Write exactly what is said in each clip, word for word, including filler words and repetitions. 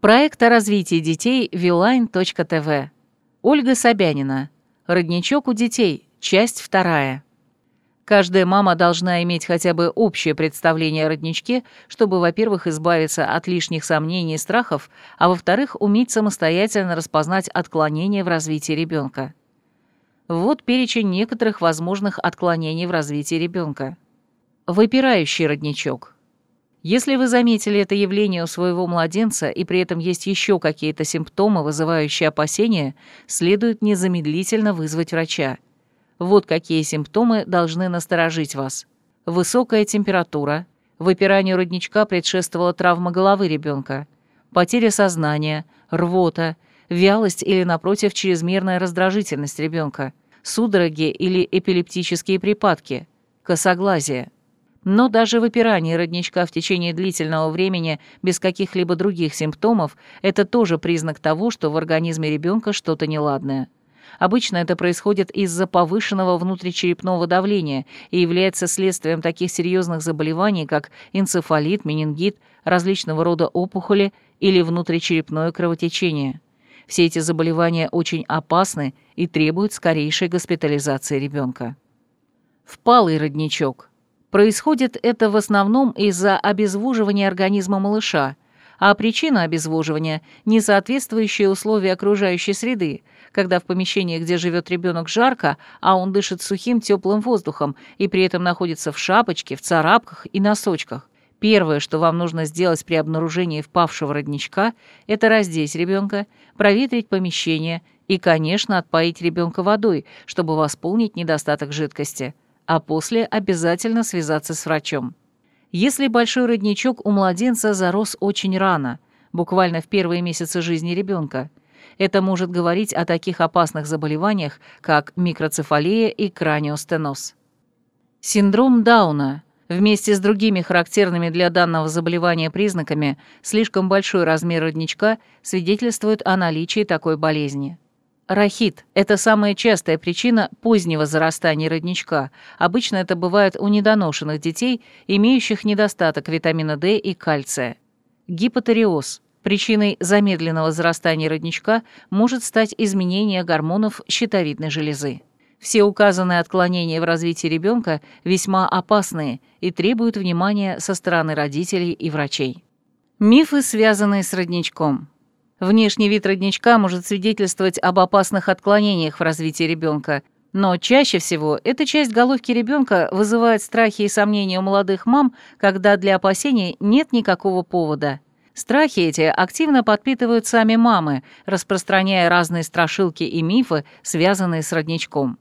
Проект о развитии детей вилайн точка тэ вэ. Ольга Собянина. Родничок у детей. Часть вторая. Каждая мама должна иметь хотя бы общее представление о родничке, чтобы, во-первых, избавиться от лишних сомнений и страхов, а во-вторых, уметь самостоятельно распознать отклонения в развитии ребенка. Вот перечень некоторых возможных отклонений в развитии ребенка. Выпирающий родничок. Если вы заметили это явление у своего младенца и при этом есть еще какие-то симптомы, вызывающие опасения, следует незамедлительно вызвать врача. Вот какие симптомы должны насторожить вас. Высокая температура. Выпиранию родничка предшествовала травма головы ребенка. Потеря сознания, рвота, вялость или, напротив, чрезмерная раздражительность ребенка, судороги или эпилептические припадки, косоглазие. Но даже выпирание родничка в течение длительного времени без каких-либо других симптомов – это тоже признак того, что в организме ребенка что-то неладное. Обычно это происходит из-за повышенного внутричерепного давления и является следствием таких серьезных заболеваний, как энцефалит, менингит, различного рода опухоли или внутричерепное кровотечение. Все эти заболевания очень опасны и требуют скорейшей госпитализации ребенка. Впалый родничок. Происходит это в основном из-за обезвоживания организма малыша, а причина обезвоживания – несоответствующие условия окружающей среды, когда в помещении, где живет ребенок, жарко, а он дышит сухим теплым воздухом и при этом находится в шапочке, в царапках и носочках. Первое, что вам нужно сделать при обнаружении впавшего родничка – это раздеть ребенка, проветрить помещение и, конечно, отпоить ребенка водой, чтобы восполнить недостаток жидкости, а после обязательно связаться с врачом. Если большой родничок у младенца зарос очень рано, буквально в первые месяцы жизни ребенка, это может говорить о таких опасных заболеваниях, как микроцефалия и краниостеноз. Синдром Дауна. Вместе с другими характерными для данного заболевания признаками, слишком большой размер родничка свидетельствует о наличии такой болезни. Рахит – это самая частая причина позднего зарастания родничка. Обычно это бывает у недоношенных детей, имеющих недостаток витамина дэ и кальция. Гипотереоз. Причиной замедленного зарастания родничка может стать изменение гормонов щитовидной железы. Все указанные отклонения в развитии ребенка весьма опасные и требуют внимания со стороны родителей и врачей. Мифы, связанные с родничком. Внешний вид родничка может свидетельствовать об опасных отклонениях в развитии ребенка, но чаще всего эта часть головки ребенка вызывает страхи и сомнения у молодых мам, когда для опасений нет никакого повода. Страхи эти активно подпитывают сами мамы, распространяя разные страшилки и мифы, связанные с родничком.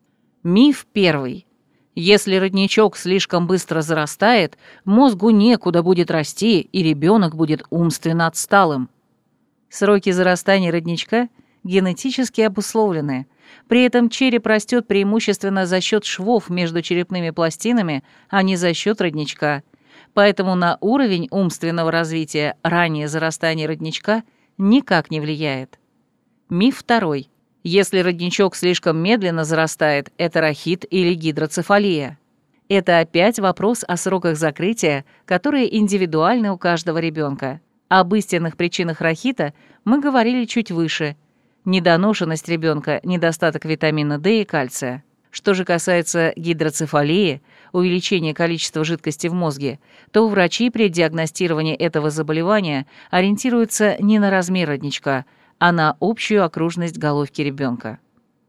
Миф первый. Если родничок слишком быстро зарастает, мозгу некуда будет расти, и ребенок будет умственно отсталым. Сроки зарастания родничка генетически обусловлены. При этом череп растет преимущественно за счет швов между черепными пластинами, а не за счет родничка. Поэтому на уровень умственного развития раннее зарастание родничка никак не влияет. Миф второй. Если родничок слишком медленно зарастает, это рахит или гидроцефалия. Это опять вопрос о сроках закрытия, которые индивидуальны у каждого ребенка. Об истинных причинах рахита мы говорили чуть выше. Недоношенность ребенка, недостаток витамина дэ и кальция. Что же касается гидроцефалии, увеличения количества жидкости в мозге, то врачи при диагностировании этого заболевания ориентируются не на размер родничка, а на общую окружность головки ребенка.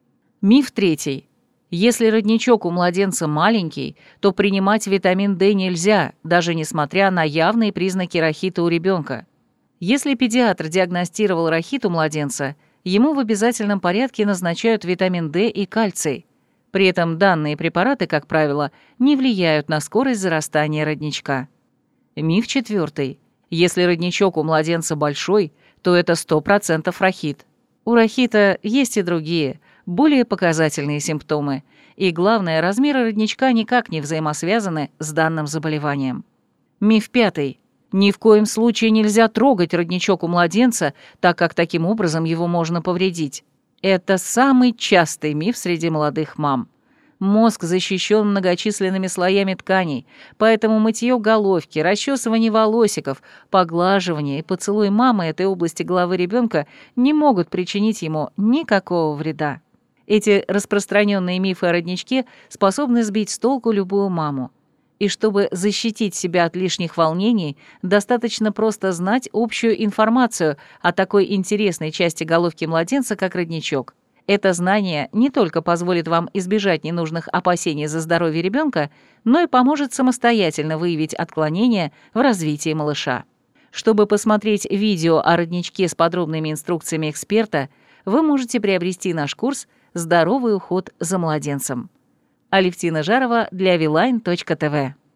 Миф третий. Если родничок у младенца маленький, то принимать витамин дэ нельзя, даже несмотря на явные признаки рахита у ребенка. Если педиатр диагностировал рахит у младенца, ему в обязательном порядке назначают витамин дэ и кальций. При этом данные препараты, как правило, не влияют на скорость зарастания родничка. Миф четвертый. Если родничок у младенца большой, то это сто процентов рахит. У рахита есть и другие, более показательные симптомы, и, главное, размеры родничка никак не взаимосвязаны с данным заболеванием. Миф пятый. Ни в коем случае нельзя трогать родничок у младенца, так как таким образом его можно повредить. Это самый частый миф среди молодых мам. Мозг защищен многочисленными слоями тканей, поэтому мытье головки, расчесывание волосиков, поглаживание и поцелуй мамы этой области головы ребенка не могут причинить ему никакого вреда. Эти распространенные мифы о родничке способны сбить с толку любую маму. И чтобы защитить себя от лишних волнений, достаточно просто знать общую информацию о такой интересной части головки младенца, как родничок. Это знание не только позволит вам избежать ненужных опасений за здоровье ребенка, но и поможет самостоятельно выявить отклонения в развитии малыша. Чтобы посмотреть видео о родничке с подробными инструкциями эксперта, вы можете приобрести наш курс «Здоровый уход за младенцем». Алевтина Жарова для Вилайн точка тэ вэ.